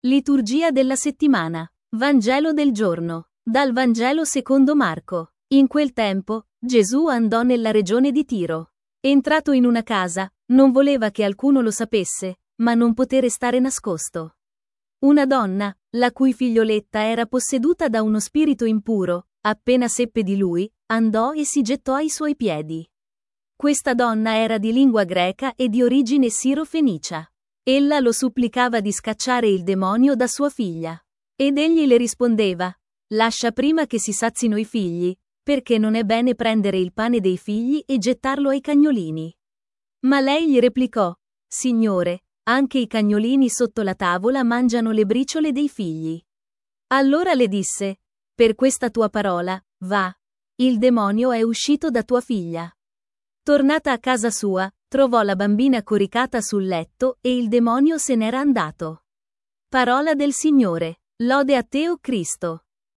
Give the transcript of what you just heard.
Liturgia della settimana. Vangelo del giorno. Dal Vangelo secondo Marco. In quel tempo, Gesù andò nella regione di Tiro. Entrato in una casa, non voleva che alcuno lo sapesse, ma non poté restare nascosto. Una donna, la cui figlioletta era posseduta da uno spirito impuro, appena seppe di lui, andò e si gettò ai suoi piedi. Questa donna era di lingua greca e di origine siro-fenicia. Ella lo supplicava di scacciare il demonio da sua figlia. Ed egli le rispondeva: lascia prima che si sazino i figli, perché non è bene prendere il pane dei figli e gettarlo ai cagnolini. Ma lei gli replicò: Signore, anche i cagnolini sotto la tavola mangiano le briciole dei figli. Allora le disse: per questa tua parola, va. Il demonio è uscito da tua figlia. Tornata a casa sua, trovò la bambina coricata sul letto e il demonio se n'era andato. Parola del Signore. Lode a te, o Cristo.